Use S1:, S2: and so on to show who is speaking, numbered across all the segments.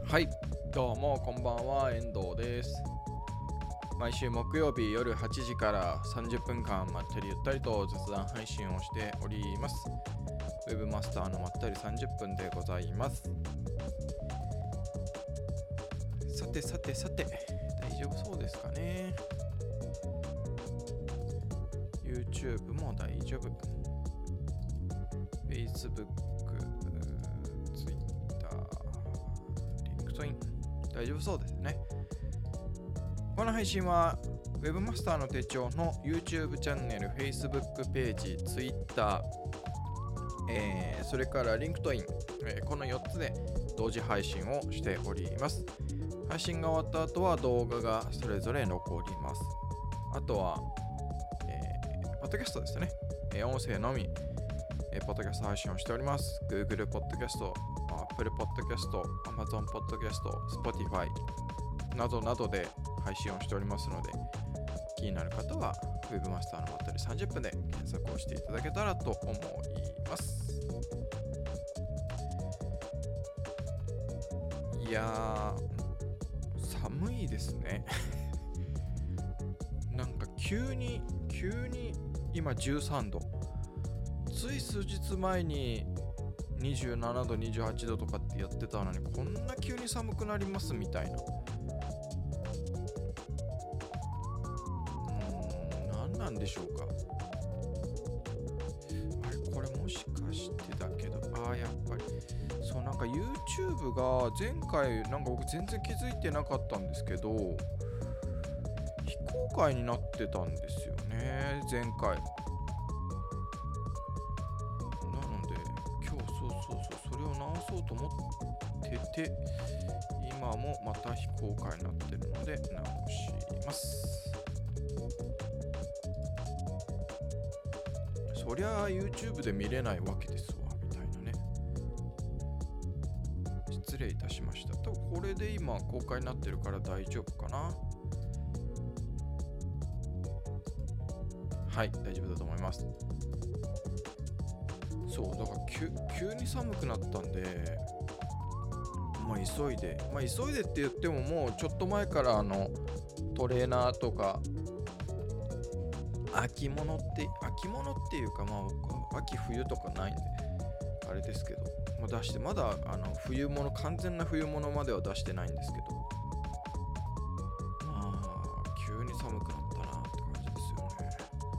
S1: はい、どうもこんばんは、遠藤です。毎週木曜日夜8時から30分間まったりゆったりと雑談配信をしております。ウェブマスターのまったり30分でございます。さて、大丈夫そうですかね。YouTube も大丈夫。Facebook、Twitter、LinkedIn、大丈夫そうですね。この配信は Webmaster の手帳の YouTube チャンネル、Facebook ページ、Twitter、それから LinkedIn、この4つで同時配信をしております。配信が終わった後は動画がそれぞれ残ります。あとは、ポッドキャストですね。音声のみ、ポッドキャスト配信をしております。Google ポッドキャスト、Apple ポッドキャスト、Amazon ポッドキャスト、Spotify などなどで配信をしておりますので、気になる方は Webmaster のまったり30分で検索をしていただけたらと思います。いやー、寒いですね。なんか急に今13度。つい数日前に27度、28度とかってやってたのに、こんな急に寒くなりますみたいな。何なんでしょうか。あれ、これもしかしてだけど、やっぱりそう、なんか YouTube が前回なんか僕全然気づいてなかったんですけど、非公開になってたんですよね、前回。なので今日それを直そうと思ってて、今もまた非公開になってるので直します。そりゃ YouTube で見れないわけですわみたいなね。失礼いたしました。多分これで今公開になってるから大丈夫かな。はい、大丈夫だと思います。そう、だから急に寒くなったんで、急いでって言っても、もうちょっと前からトレーナーとか秋物っていうか、僕は秋冬とかないんであれですけど、出して、まだ冬物、完全な冬物までは出してないんですけど、急に寒くなったなって感じですよね。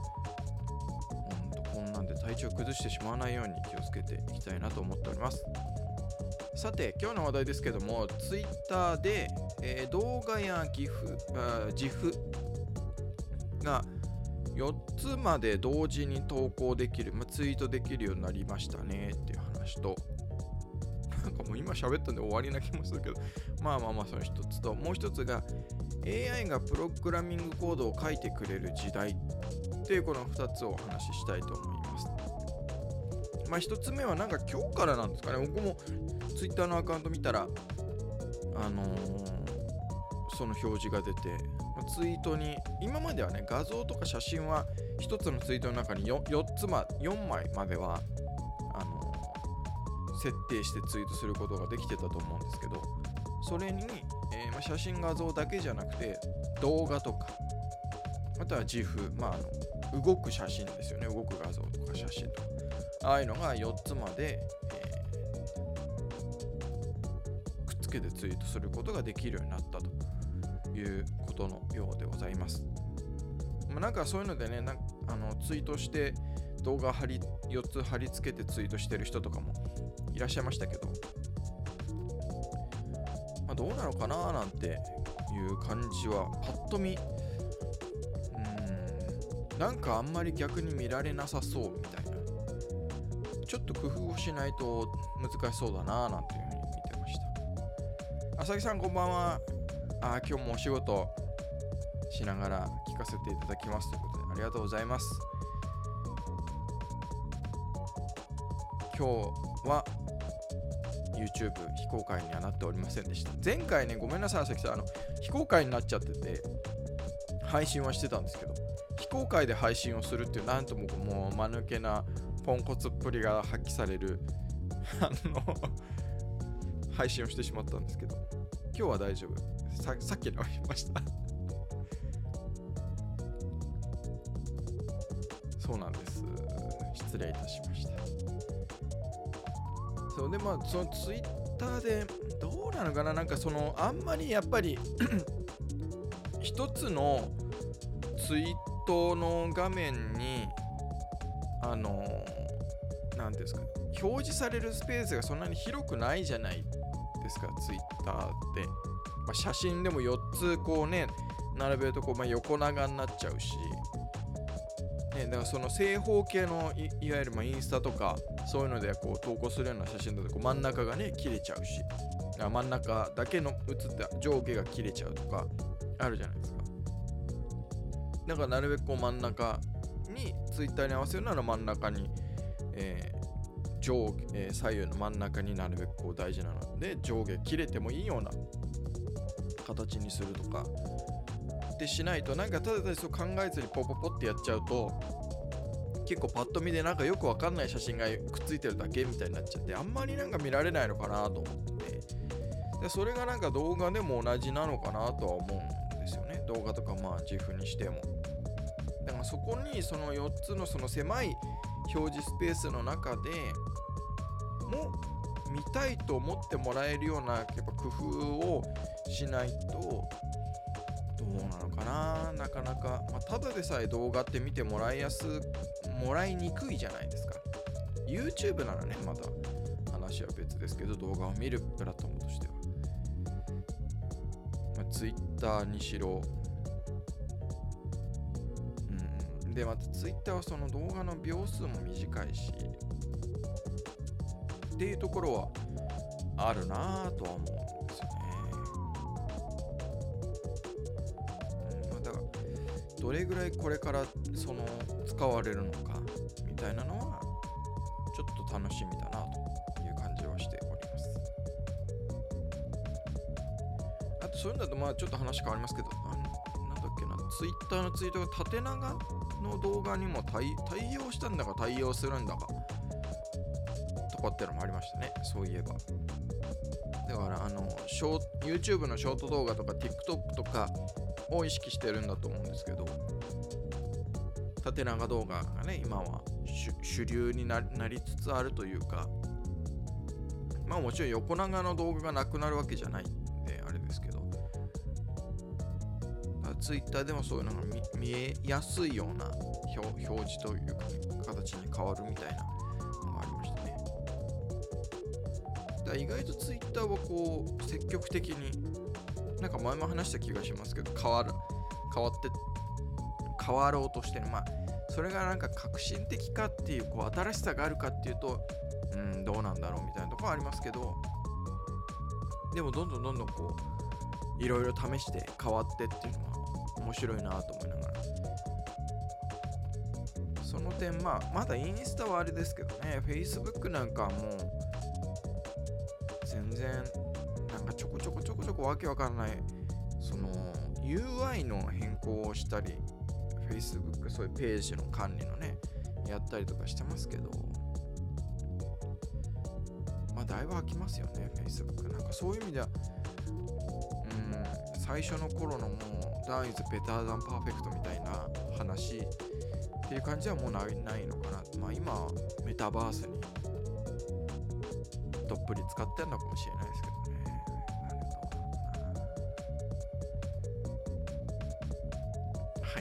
S1: こんなんで体調崩してしまわないように気をつけていきたいなと思っております。さて、今日の話題ですけども、Twitter で、動画やGIF が4つまで同時に投稿できる、ツイートできるようになりましたねっていう話と、なんかもう今喋ったんで終わりな気もするけど、その一つと、もう一つが AI がプログラミングコードを書いてくれる時代っていう、この2つをお話ししたいと思います。1つ目はなんか今日からなんですかね。僕も Twitter のアカウント見たら、その表示が出て、ツイートに、今まではね、画像とか写真は1つのツイートの中に4枚までは設定してツイートすることができてたと思うんですけど、それに、写真画像だけじゃなくて動画とか、または GIF、動く写真ですよね。動く画像とか写真とか、ああいうのが4つまで、くっつけてツイートすることができるようになったということのようでございます。なんかそういうのでね、ツイートして動画4つ貼り付けてツイートしてる人とかもいらっしゃいましたけど、どうなのかななんていう感じはパッと見、なんかあんまり逆に見られなさそうみたいな、ちょっと工夫をしないと難しそうだななんていうふうに見てました。浅木さん、こんばんは。今日もお仕事しながら聞かせていただきますということで、ありがとうございます。今日は YouTube 非公開にはなっておりませんでした。前回ね、ごめんなさい浅木さん、非公開になっちゃってて配信はしてたんですけど、非公開で配信をするっていう、なんともう間抜けなポンコツっぷりが発揮される配信をしてしまったんですけど、 今日は大丈夫。さっき直りましたそうなんです。失礼いたしました。そうで、まあそのツイッターでどうなのかな、なんかそのあんまりやっぱり一つのツイートの画面になんですか、表示されるスペースがそんなに広くないじゃないですか、ツイッターって。写真でも4つこうね並べるとこう、横長になっちゃうし、ね、だからその正方形の いわゆるインスタとかそういうのでこう投稿するような写真だとこう真ん中がね切れちゃうし、真ん中だけの写った上下が切れちゃうとかあるじゃないですか。だからなるべくこう真ん中にツイッターに合わせるなら真ん中に、上下、左右の真ん中になるべくこう大事なので上下切れてもいいような形にするとかってしないと、なんかただそう考えずにポポポってやっちゃうと結構パッと見でなんかよくわかんない写真がくっついてるだけみたいになっちゃって、あんまりなんか見られないのかなと思って、でそれがなんか動画でも同じなのかなとは思うんですよね。動画とかGIF にしても。だからそこにその4つのその狭い表示スペースの中でも見たいと思ってもらえるようなやっぱ工夫をしないとどうなのかな。なかなか、ただでさえ動画って見てもらいにくいじゃないですか。 YouTube ならねまだ話は別ですけど、動画を見るプラットフォームとしては、Twitter にしろ、でまた Twitter はその動画の秒数も短いしっていうところはあるなぁとは思うんですよね。だからどれぐらいこれからその使われるのかみたいなのはちょっと楽しみだなという感じはしております。あとそういうのだとちょっと話変わりますけど、なんだっけな、Twitter のツイートが縦長の動画にも対応したんだか対応するんだかとかってのもありましたね、そういえば。だからYouTube のショート動画とか TikTok とかを意識してるんだと思うんですけど、縦長動画がね今は主流になりつつあるというか、もちろん横長の動画がなくなるわけじゃないんであれですけど、Twitter でもそういうのが見えやすいような表示というか、形に変わるみたいなのがありましたね。だから意外と Twitter はこう積極的に、なんか前も話した気がしますけど、変わろうとしてる。それがなんか革新的かっていう、こう新しさがあるかっていうとどうなんだろうみたいなところはありますけど、でもどんどんこういろいろ試して変わってっていうのは面白いなと思いながら、その点まだインスタはあれですけどね、 Facebook なんかはもう全然なんかちょこちょこわけわかんないその UI の変更をしたり、 Facebook そういうページの管理のねやったりとかしてますけど、だいぶ飽きますよね Facebook。 なんかそういう意味では最初の頃のもう Done is better than perfect みたいな話っていう感じはもうないのかな。今はメタバースにどっぷり使ってるのかもしれないですけどね。はい。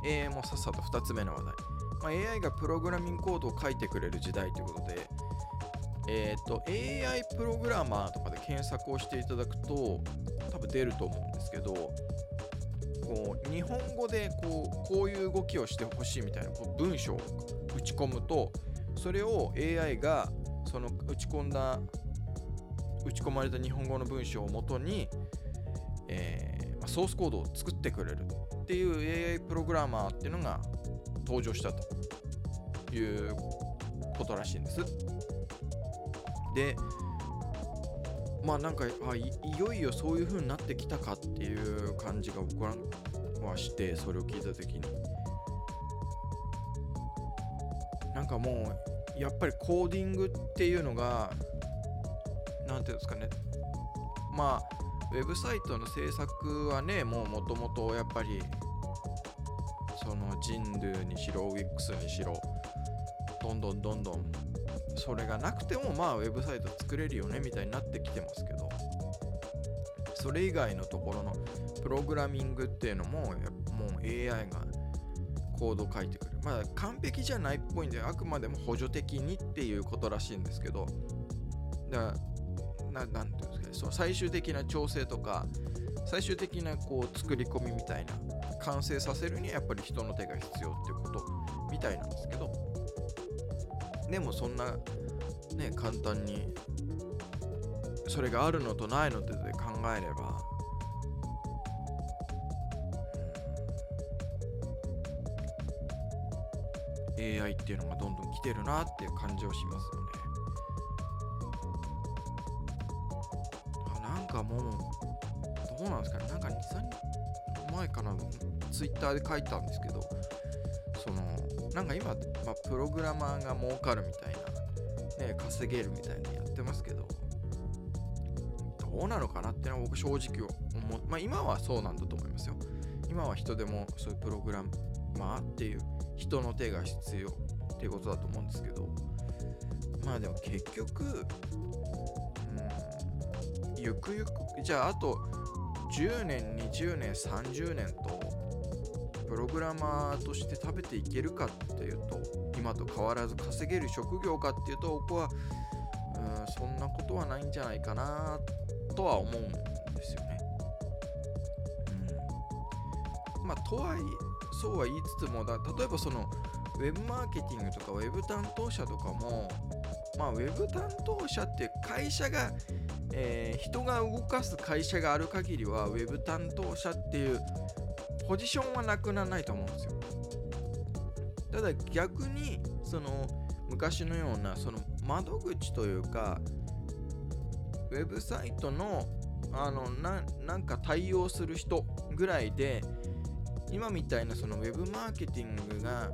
S1: で、もうさっさと2つ目の話題、AI がプログラミングコードを書いてくれる時代ということで、AI プログラマーとかで検索をしていただくと多分出ると思うんですけど、こう日本語でこういう動きをしてほしいみたいなこう文章を打ち込むと、それを AI がその打ち込まれた日本語の文章をもとに、ソースコードを作ってくれるっていう AI プログラマーっていうのが登場したということらしいんです。で、なんかいよいよそういう風になってきたかっていう感じが僕はして、それを聞いた時になんかもうやっぱりコーディングっていうのがなんていうんですかね、 まあウェブサイトの制作はね、もともとやっぱりそのジンドゥにしろ Wix にしろどんどんそれがなくてもまあウェブサイト作れるよねみたいになってきてますけど、それ以外のところのプログラミングっていうのももう AI がコード書いてくる。まあ完璧じゃないっぽいんで、あくまでも補助的にっていうことらしいんですけど、なんていうんですかね、その最終的な調整とか最終的なこう作り込みみたいな完成させるにはやっぱり人の手が必要っていうことみたいなんですけど、でもそんなね簡単にそれがあるのとないのとで考えれば、AI っていうのがどんどん来てるなっていう感じはしますよね。なんかもうどうなんですかね、なんか2、3年前かな、ツイッターで書いたんですけど、そのなんか今、プログラマーが儲かるみたいな、ね、稼げるみたいなやってますけど、どうなのかなってのは僕正直今はそうなんだと思いますよ。今は人でもそういうプログラマーっていう人の手が必要っていうことだと思うんですけど、まあでも結局ゆくゆくじゃああと10年20年30年とプログラマーとして食べていけるかっていうと、今と変わらず稼げる職業かっていうと、僕はそんなことはないんじゃないかなとは思うんですよね。まあとはいえそうは言いつつも例えばそのウェブマーケティングとかウェブ担当者とかも、まあウェブ担当者っていう会社が、人が動かす会社がある限りはウェブ担当者っていうポジションはなくならないと思うんですよ。ただ逆にその昔のようなその窓口というかウェブサイトのなんか対応する人ぐらいで、今みたいなそのウェブマーケティングが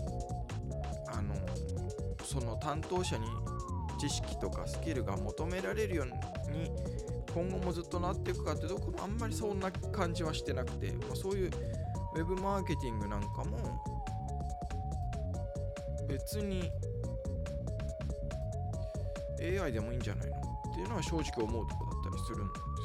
S1: その担当者に知識とかスキルが求められるように今後もずっとなっていくかってどこもあんまりそんな感じはしてなくて、そういうウェブマーケティングなんかも別に AI でもいいんじゃないのっていうのは正直思うとこだったりするん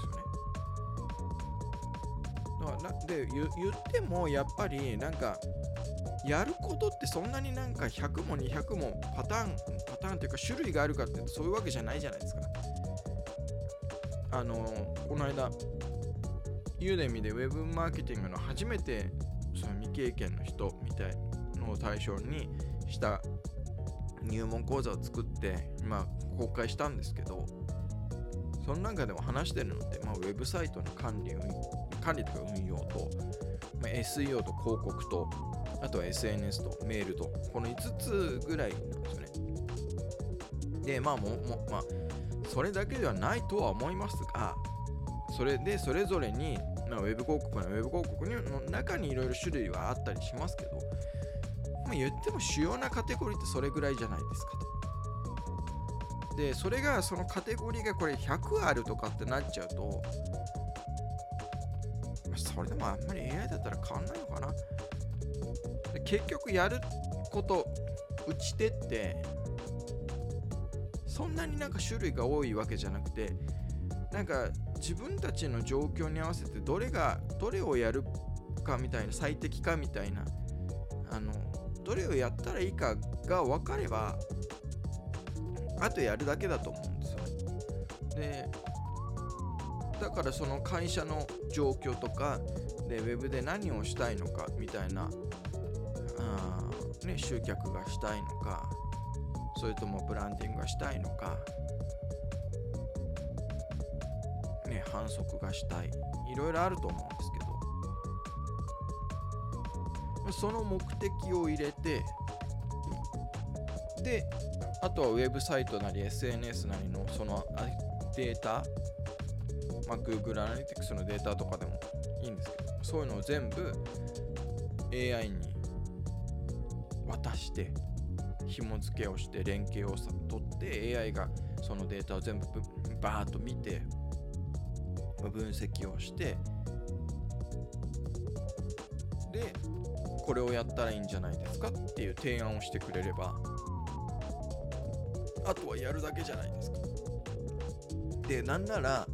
S1: ですよね。で言ってもやっぱりなんかやることってそんなになんか100も200もパターンっていうか種類があるかってそういうわけじゃないじゃないですか。この間ユーデミでウェブマーケティングの初めてその未経験の人みたいのを対象にした入門講座を作って今公開したんですけど、その中でも話してるのって、ウェブサイトの管理とか運用と、SEO と広告と、あとは SNS とメールと、この5つぐらいなんですよね。でそれだけではないとは思いますが、それぞれに、ウェブ広告の中にいろいろ種類はあったりしますけど、言っても主要なカテゴリーってそれぐらいじゃないですかと。でそれがそのカテゴリーがこれ100あるとかってなっちゃうと、それでもあんまり AI だったら変わんないのかな。で結局やること打ち手ってそんなになんか種類が多いわけじゃなくて、なんか自分たちの状況に合わせてどれをやるかみたいな、最適かみたいな、どれをやったらいいかが分かればあとやるだけだと思うんですよ。でだからその会社の状況とかでウェブで何をしたいのかみたいな、集客がしたいのか、それともブランディングがしたいのか、販促がしたい、いろいろあると思うんですけど、その目的を入れて、であとはウェブサイトなり SNS なりのそのデータ、Google Analytics のデータとかでもいいんですけど、そういうのを全部 AI に渡して紐付けをして連携を取って AI がそのデータを全部バーッと見て分析をして、でこれをやったらいいんじゃないですかっていう提案をしてくれれば、あとはやるだけじゃないですか。で、なんなら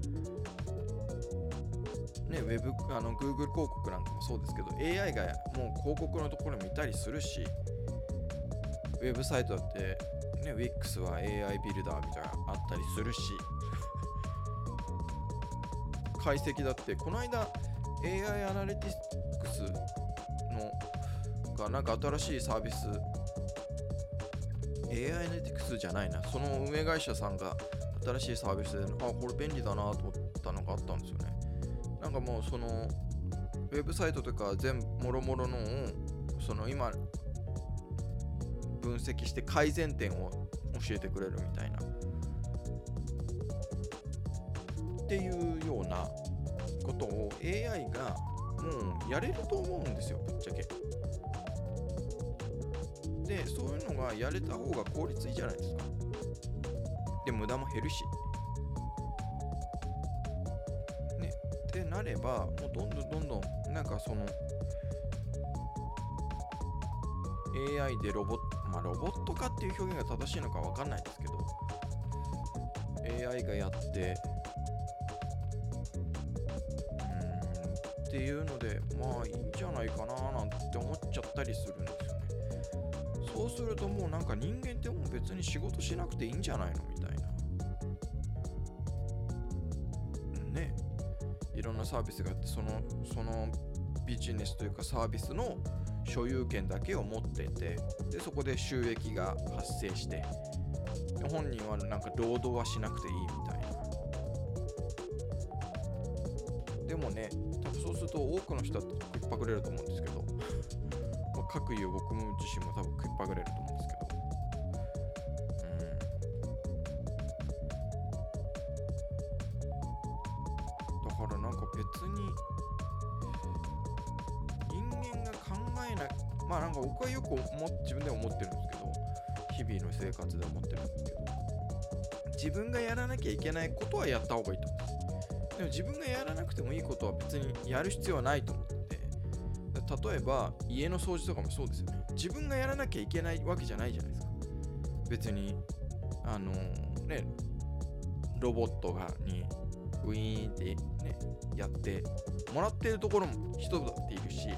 S1: ね、ウェブGoogle 広告なんかもそうですけど、 AI がもう広告のところ見たりするし、ウェブサイトだって、ね、Wix は AI ビルダーみたいなのあったりするし、解析だってこの間 AI アナリティクスのがなんか新しいサービス、 AI アナリティクスじゃないな、その運営会社さんが新しいサービスで、これ便利だなと思ったのがあったんですよね。なんかもうそのウェブサイトとか全部もろもろのをその今分析して改善点を教えてくれるみたいなっていうようなことを AI がもうやれると思うんですよ、ぶっちゃけ。で、そういうのがやれた方が効率いいじゃないですか。で、無駄も減るしね。ってなれば、もうどんどんなんかその AI でロボット化っていう表現が正しいのか分かんないですけど、 AI がやってっていうので、まあいいんじゃないかななんて思っちゃったりするんですよね。そうするともうなんか人間ってもう別に仕事しなくていいんじゃないのみたいなね。いろんなサービスがあって、そのビジネスというかサービスの所有権だけを持ってて、でそこで収益が発生して、で本人はなんか労働はしなくていいみたいな。でもね、多分そうすると多くの人は食いっぱぐれると思うんですけど各言う僕も自身も多分食いっぱぐれると思うんですけど、だからなんか別に人間が考えない、まあなんか僕はよく自分でも思ってるんですけど、日々の生活で思ってるんですけど、自分がやらなきゃいけないことはやった方がいいと思うんです。でも自分がやらなくてもいいことは別にやる必要はないと思ってて、例えば家の掃除とかもそうですよね。自分がやらなきゃいけないわけじゃないじゃないですか。別にね、ロボットにウィーンってねやってもらってるところも人だっているし、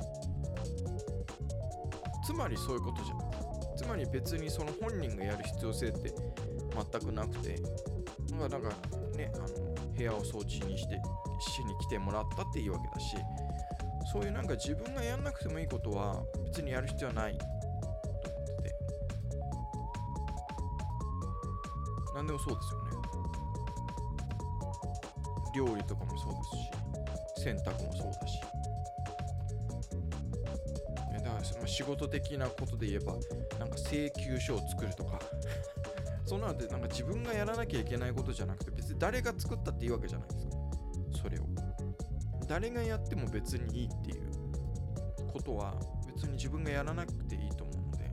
S1: つまりそういうことじゃないですか。つまり別にその本人がやる必要性って全くなくて、なんかね、部屋を掃除しに来てもらったっていいわけだし、そういうなんか自分がやんなくてもいいことは別にやる必要はないと思ってて、何でもそうですよね。料理とかもそうですし、洗濯もそうだし、だから仕事的なことで言えばなんか請求書を作るとかそんなのってなんか自分がやらなきゃいけないことじゃなくて、別に誰が作ったっていいわけじゃないですか。それを誰がやっても別にいいっていうことは別に自分がやらなくていいと思うので、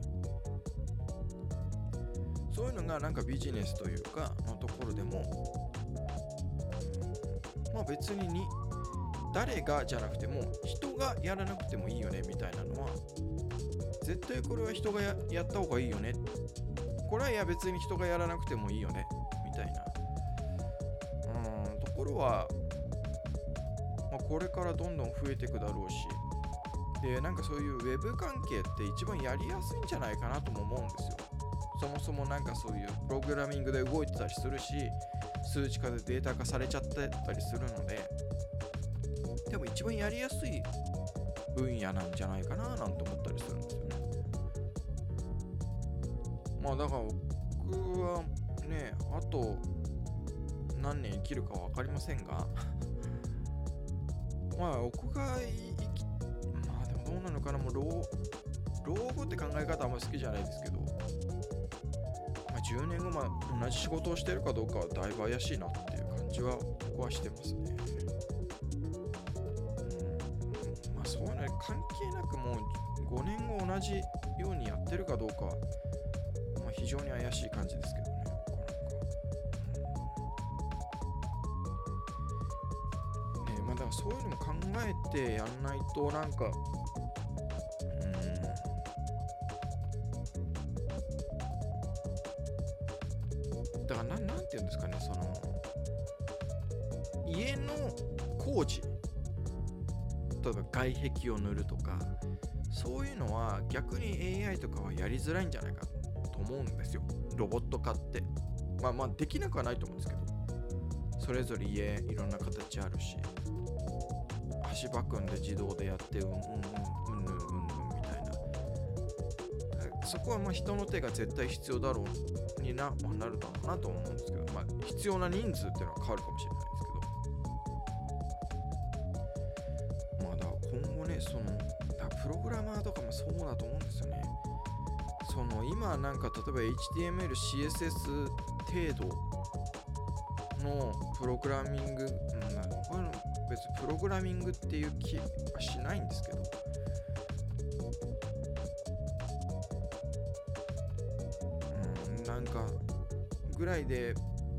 S1: そういうのがなんかビジネスというかのところでも、まあ別に誰がじゃなくても人がやらなくてもいいよねみたいなのは、絶対これは人が やった方がいいよね、これはいや別に人がやらなくてもいいよねみたいなところは、まあ、これからどんどん増えていくだろうし、でなんかそういうウェブ関係って一番やりやすいんじゃないかなとも思うんですよ。そもそもなんかそういうプログラミングで動いてたりするし、数値化でデータ化されちゃってたりするので、多分一番やりやすい分野なんじゃないかななんて思ったりするんですよね。まあだから僕はね、あと何年生きるか分かりませんがまあ僕がまあでもどうなのかな、もう老後って考え方あんまり好きじゃないですけど、まあ、10年後同じ仕事をしてるかどうかはだいぶ怪しいなっていう感じは僕はしてますね。まあそういうの関係なくもう5年後同じようにやってるかどうかは、まあ、非常に怪しい感じですけどね。 そういうのも考えてやんないとなんかだからなんていうんですかね、その家の工事、例えば外壁を塗るとか、そういうのは逆に AI とかはやりづらいんじゃないかと思うんですよ。ロボット化ってまあできなくはないと思うんですけど、それぞれ家いろんな形あるし、足場組んで自動でやってうんみたいな、そこはまあ人の手が絶対必要だろうになるだろうなと思うんですけど、必要な人数っていうのは変わるかもしれないですけど、だから今後ね、そのプログラマーとかもそうだと思うんですよね。その今なんか例えば HTML、CSS 程度のプログラミング、こういうの別にプログラミングっていう気はしないんですけど、なんかぐらいで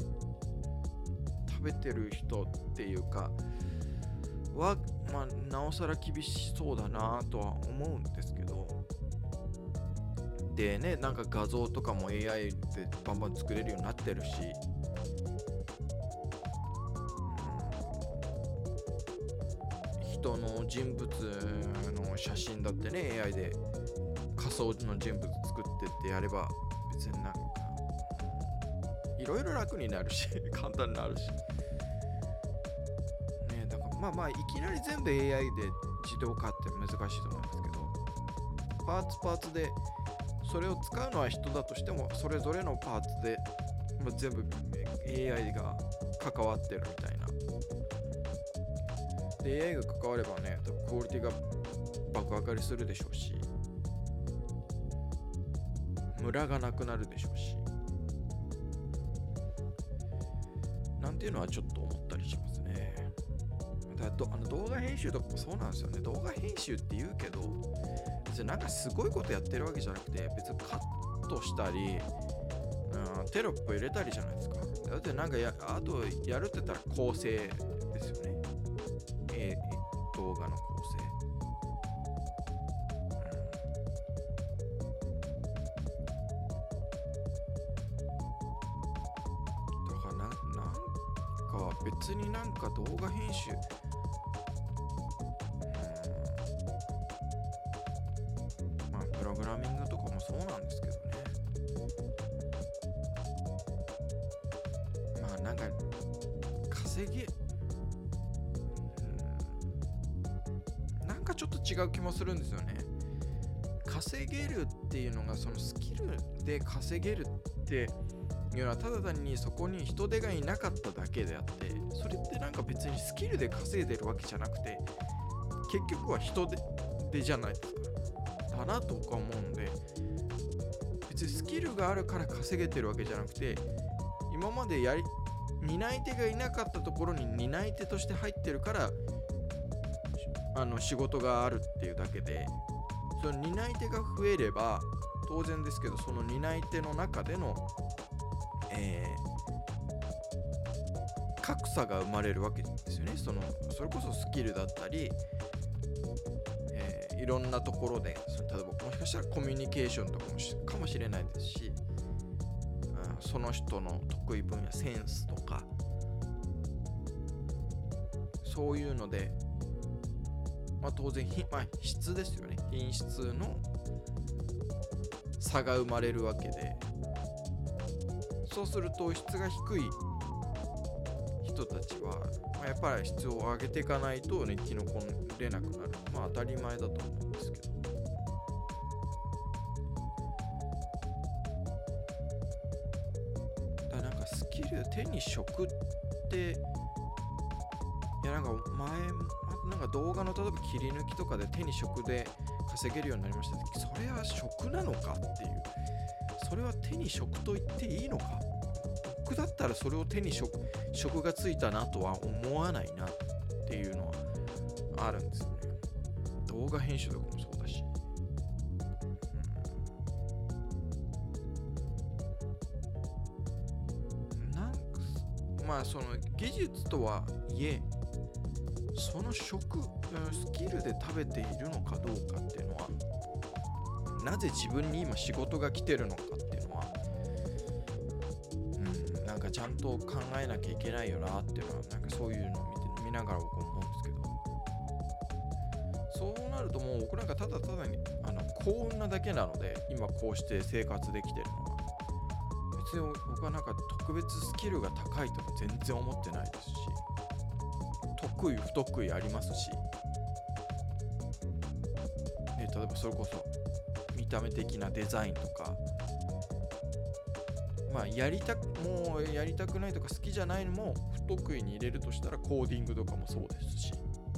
S1: 食べてる人っていうかは、なおさら厳しそうだなとは思うんですけど、でね、なんか画像とかも AI でバンバン作れるようになってるし、人の人物の写真だってね AI で仮想の人物作ってってやれば別になんかいろいろ楽になるし簡単になるしね。だからいきなり全部 AI で自動化って難しいと思いますけど、パーツでそれを使うのは人だとしても、それぞれのパーツで、全部 AI が関わってるみたいな。で AI が関わればね、多分クオリティが爆上がりするでしょうし、ムラがなくなるでしょうし、なんていうのはちょっと思ったりしますね。だから動画編集とかもそうなんですよね。動画編集って言うけど、別になんかすごいことやってるわけじゃなくて、別にカットしたり、テロップ入れたりじゃないですか。だってなんかあとやるって言ったら構成ですよね。動画の構成。だからなんか別になんか動画編集プログラミングとかもそうなんですけどね。なんかなんかちょっと違う気もするんですよね。稼げるっていうのが、そのスキルで稼げるっていうのはただ単にそこに人手がいなかっただけであって、それってなんか別にスキルで稼いでるわけじゃなくて、結局は人手じゃないですか。だなとか思うんで、別にスキルがあるから稼げてるわけじゃなくて、今まで担い手がいなかったところに担い手として入ってるから仕事があるっていうだけで、その担い手が増えれば当然ですけど、その担い手の中での、格差が生まれるわけですよね。それこそスキルだったり、いろんなところで例えばもしかしたらコミュニケーションとかもかもしれないですし、その人の得意分野、センスとかそういうので、当然質ですよね。品質の差が生まれるわけで、そうすると質が低い人たちは、やっぱり質を上げていかないとね、生き残れなくなる。当たり前だと思うんですけど、だからなんかスキル手に職って、なんかなんか動画の例えば切り抜きとかで手に職で稼げるようになりました。それは職なのかっていう、それは手に職と言っていいのか。僕だったらそれを手に職がついたなとは思わないなっていうのはあるんですよね。動画編集とかもそうだし、なんかその技術とはいえ、 そのスキルで食べているのかどうかっていうのは、なぜ自分に今仕事が来てるのかっていうのは、なんかちゃんと考えなきゃいけないよなっていうのは、なんかそういうのを見ながら僕思うんですけど、そうなるともう僕なんかただただに幸運なだけなので、今こうして生活できてるのは、別に僕はなんか特別スキルが高いとか全然思ってないですし、得意不得意ありますし、例えばそれこそ見た目的なデザインとか、まあやりたくないとか好きじゃないのも不得意に入れるとしたらコーディングとかもそうですし、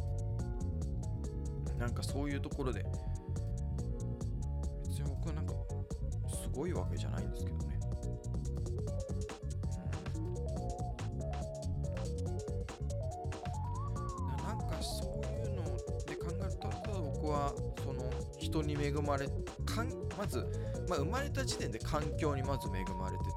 S1: なんかそういうところで別に僕はなんかすごいわけじゃないんですけどね。なんかそういうので考えると、ただ僕はその人に恵まれまず、生まれた時点で環境にまず恵まれてて、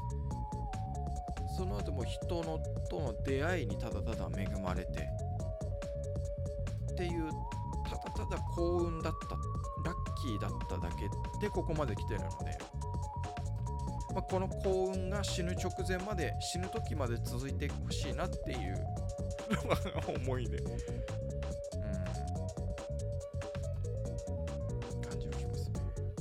S1: その後も人との出会いにただただ恵まれてっていう、ただただ幸運だった、ラッキーだっただけでここまで来てるので、この幸運が死ぬ時まで続いてほしいなっていう思いで、感じをしますね。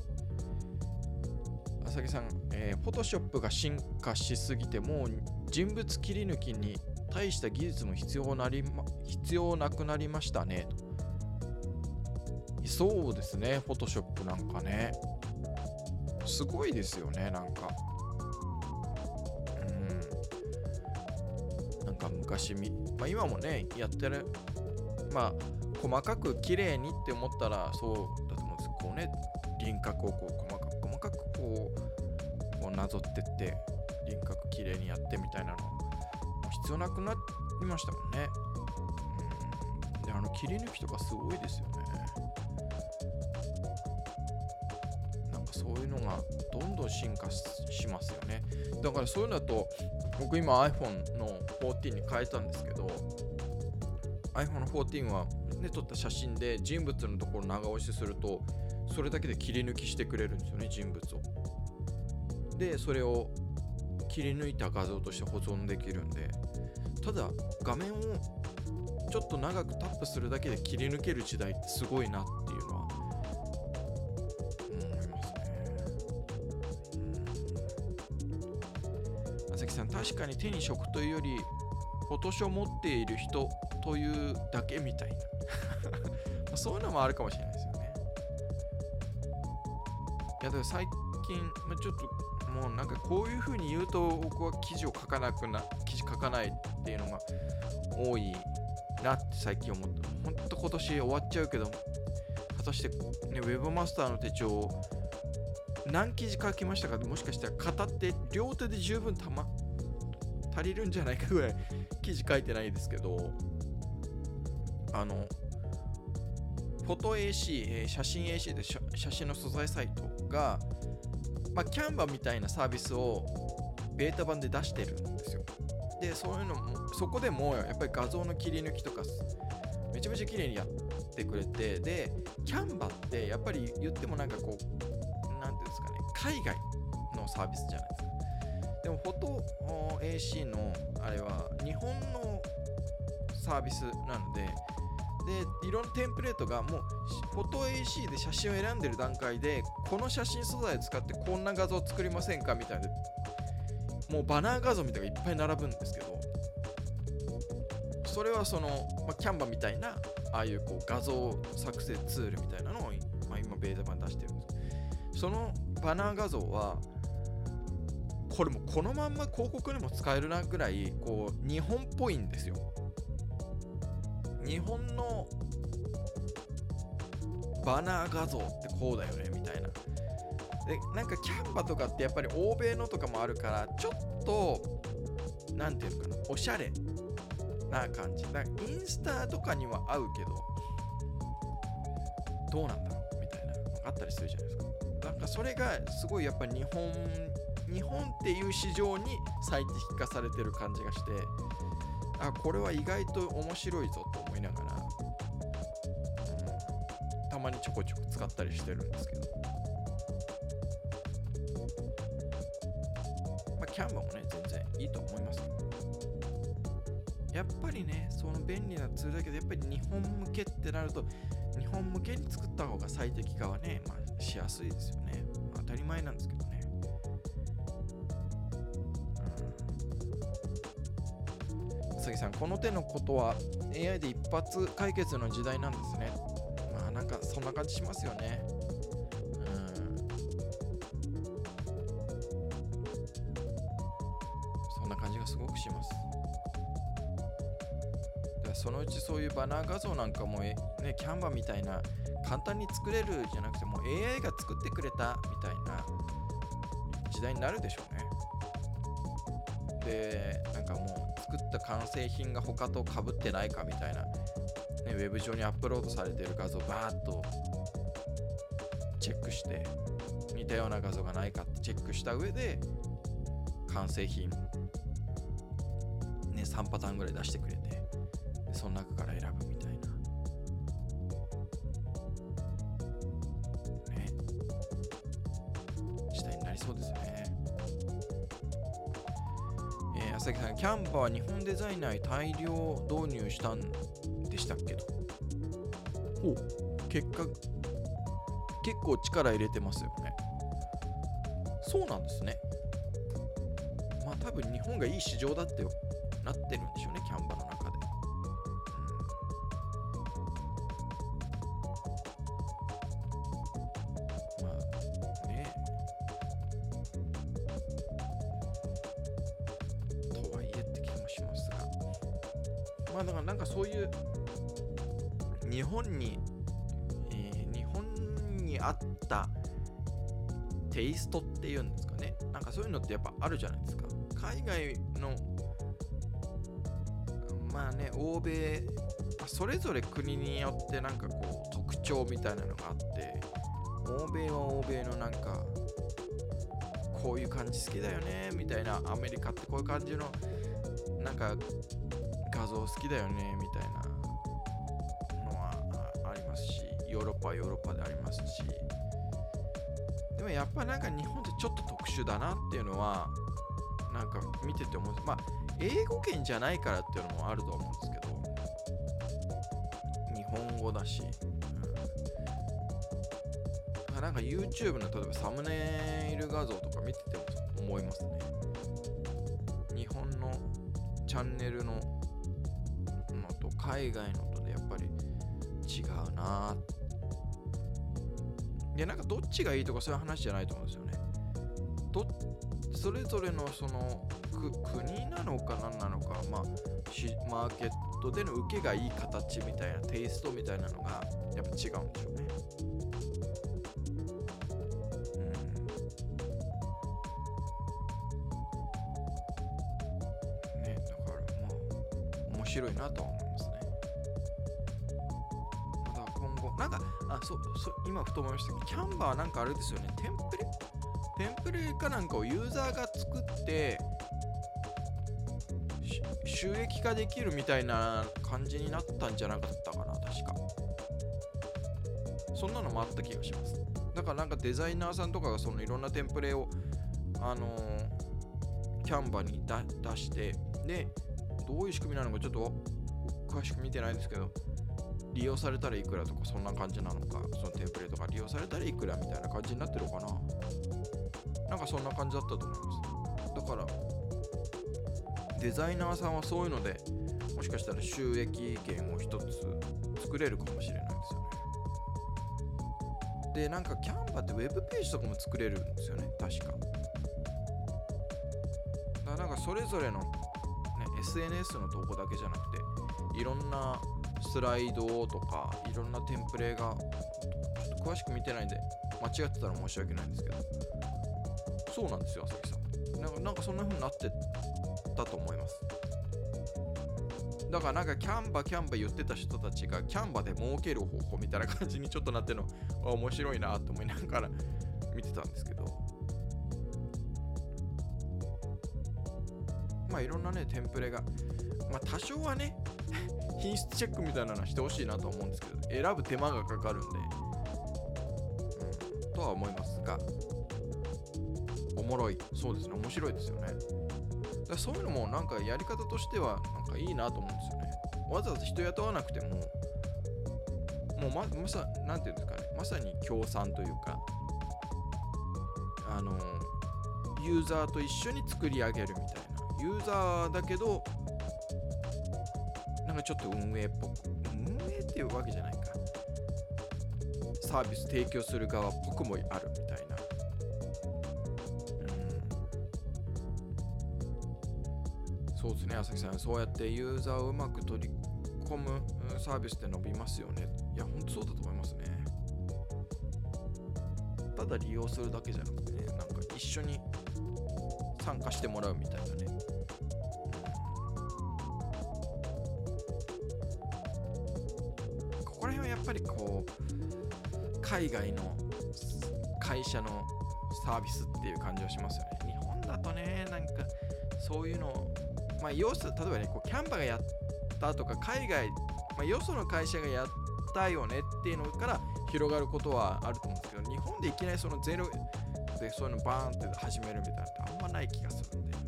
S1: 浅木さん、フォトショップが進化しすぎて、もう人物切り抜きに大した技術も必要なくなりましたねと。そうですね、フォトショップなんかね、すごいですよね。なんか昔今もねやってる、細かく綺麗にって思ったらそうだと思うんです。こうね、輪郭をこう細かくこうなぞってって輪郭綺麗にやってみたいなの必要なくなりましたもんね。で切り抜きとかすごいですよね。なんかそういうのがどんどん進化しますよね。だからそういうのだと、僕今 iPhone の14に変えたんですけど、 iPhone の14はね、撮った写真で人物のところ長押しするとそれだけで切り抜きしてくれるんですよね、人物を。でそれを切り抜いた画像として保存できるんで、ただ画面をちょっと長くタップするだけで切り抜ける時代ってすごいなっていうのは思いますね。朝木さん、確かに手に職というよりフォトショー持っている人というだけみたいなそういうのもあるかもしれないですよね。いや、だから最近、ちょっともうなんかこういう風に言うと僕は記事書かないっていうのが多いなって最近思って、ほんと今年終わっちゃうけど、果たして、ね、ウェブマスターの手帳何記事書きましたか。もしかしたら片手両手で十分足りるんじゃないかぐらい記事書いてないですけど、フォト AC、写真 AC で写真の素材サイトが、キャンバみたいなサービスをベータ版で出してるんですよ。でそういうのも、そこでもやっぱり画像の切り抜きとかめちゃめちゃ綺麗にやってくれて、でキャンバってやっぱり言ってもなんかこう、なんていうんですかね、海外のサービスじゃないですか。でもフォト AC のあれは日本のサービスなので、いろんなテンプレートがもうフォト AC で写真を選んでる段階で、この写真素材を使ってこんな画像を作りませんかみたいな、もうバナー画像みたいなのがいっぱい並ぶんですけど、それはその、キャンバみたいなああいうこう画像作成ツールみたいなのを、今ベータ版出してるんです。そのバナー画像はこれもこのまんま広告にも使えるなぐらいこう日本っぽいんですよ。日本のバナー画像ってこうだよねみたいな。でなんかキャンバとかってやっぱり欧米のとかもあるから、ちょっとなんていうのかな、おしゃれな感じ。なんかインスタとかには合うけどどうなんだろうみたいなのがあったりするじゃないですか。なんかそれがすごいやっぱり日本っていう市場に最適化されてる感じがして、 これは意外と面白いぞと思いながら、たまにちょこちょこ使ったりしてるんですけど、キャンバもね全然いいと思いますけど、やっぱりねその便利なツールだけど、やっぱり日本向けってなると日本向けに作った方が最適化はね、しやすいですよね。当たり前なんですけどね。杉さん、この手のことは AI で一発解決の時代なんですね。なんかそんな感じしますよね。そんな感じがすごくします。でそのうちそういうバナー画像なんかもね、キャンバみたいな簡単に作れるじゃなくて、もう AI が作ってくれたみたいな時代になるでしょうね。でなんかもう作った完成品が他と被ってないかみたいな、ウェブ上にアップロードされている画像をバーッとチェックして、似たような画像がないかってチェックした上で完成品、3パターンぐらい出してくれて、でその中から選ぶみたいな、時代になりそうですよね。朝木さん、キャンバは日本デザイナーに大量導入したんでしたっけと。結構力入れてますよね。そうなんですね。多分日本がいい市場だってなってるんでしょうね、キャンバの中で。とはいえって気もしますが、だからなんかそういう日本に合ったテイストっていうんですかね、なんかそういうのってやっぱあるじゃないですか。海外の欧米、それぞれ国によってなんかこう特徴みたいなのがあって、欧米は欧米のなんかこういう感じ好きだよねみたいな、アメリカってこういう感じのなんか画像好きだよねみたいなのはありますし、ヨーロッパはヨーロッパでありますし、でもやっぱなんか日本ってちょっと特殊だなっていうのはなんか見てて思うんです。英語圏じゃないからっていうのもあると思うんですけど、日本語だし、なんか YouTube の例えばサムネイル画像とか見てても思いますね。日本のチャンネルのと海外のとでやっぱり違うな。でなんかどっちがいいとかそういう話じゃないと思うんですよね。それぞれのその国なのか何なのか、マーケットでの受けがいい形みたいな、テイストみたいなのがやっぱ違うんでしょうね。だから面白いなとは思いますね。また今後なんか今ふと思いましたけど、キャンバーはなんかあれですよね、テンプレかなんかをユーザーが作って収益化できるみたいな感じになったんじゃなかったかな、確か。そんなのもあった気がします。だからなんかデザイナーさんとかがそのいろんなテンプレをキャンバに出して、でどういう仕組みなのかちょっと詳しく見てないですけど、利用されたらいくらとかそんな感じなのか、そのテンプレとか利用されたらいくらみたいな感じになってるのかな。なんかそんな感じだったと思います。だからデザイナーさんはそういうのでもしかしたら収益源を一つ作れるかもしれないですよね。でなんかキャンバってウェブページとかも作れるんですよね、確か。だからなんかそれぞれの、SNS の投稿だけじゃなくて、いろんなスライドとかいろんなテンプレがちょっと詳しく見てないんで間違ってたら申し訳ないんですけど、そうなんですよ、朝木さん。なんかそんな風になってたと思います。だからなんかキャンバ言ってた人たちがキャンバで儲ける方法みたいな感じにちょっとなってるの面白いなと思いながら見てたんですけど、 いろんなね、テンプレが、多少はね、品質チェックみたいなのはしてほしいなと思うんですけど、選ぶ手間がかかるんで、とは思いますが、おもろい、そうですね、面白いですよね。だからそういうのもなんかやり方としてはなんかいいなと思うんですよね。わざわざ人雇わなくても、もうなんていうんですかね、まさに協賛というか、ユーザーと一緒に作り上げるみたいな、ユーザーだけどなんかちょっと運営っぽく、運営っていうわけじゃないか、サービス提供する側っぽくもあるみたいな、そうですね、朝日さん、そうやってユーザーをうまく取り込むサービスって伸びますよね。いや、ほんとそうだと思いますね。ただ利用するだけじゃなくてね、なんか一緒に参加してもらうみたいなね。ここら辺はやっぱりこう、海外の会社のサービスっていう感じはしますよね。日本だとね、なんかそういうの、要するに例えばね、こうキャンバがやったとか、海外、よその会社がやったよねっていうのから広がることはあると思うんですけど、日本でいきなりそのゼロでそういうのバーンって始めるみたいなのってあんまない気がするんで、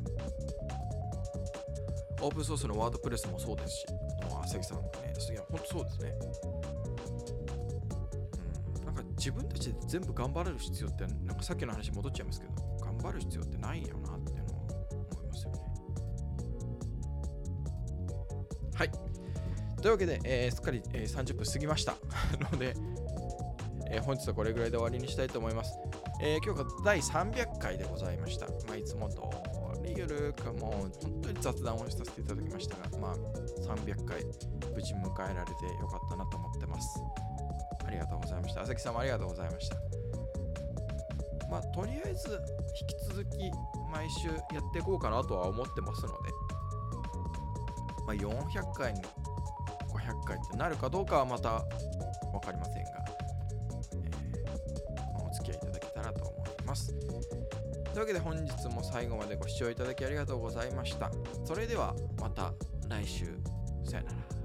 S1: オープンソースのワードプレスもそうですし、もう朝日さんね、ほんとそうですね。なんか自分たちで全部頑張れる必要って、なんかさっきの話戻っちゃいますけど、頑張る必要ってないよなっていうのは思いますよね。はい。というわけで、すっかり、30分過ぎましたので、本日はこれぐらいで終わりにしたいと思います。今日が第300回でございました。いつも通りゆるくもう本当に雑談をさせていただきましたが、300回無事迎えられてよかったなと思ってます。ありがとうございました。朝木さんもありがとうございました。とりあえず引き続き毎週やっていこうかなとは思ってますので、400回に500回ってなるかどうかはまた分かりませんが、お付き合いいただけたらと思います。というわけで本日も最後までご視聴いただきありがとうございました。それではまた来週。さよなら。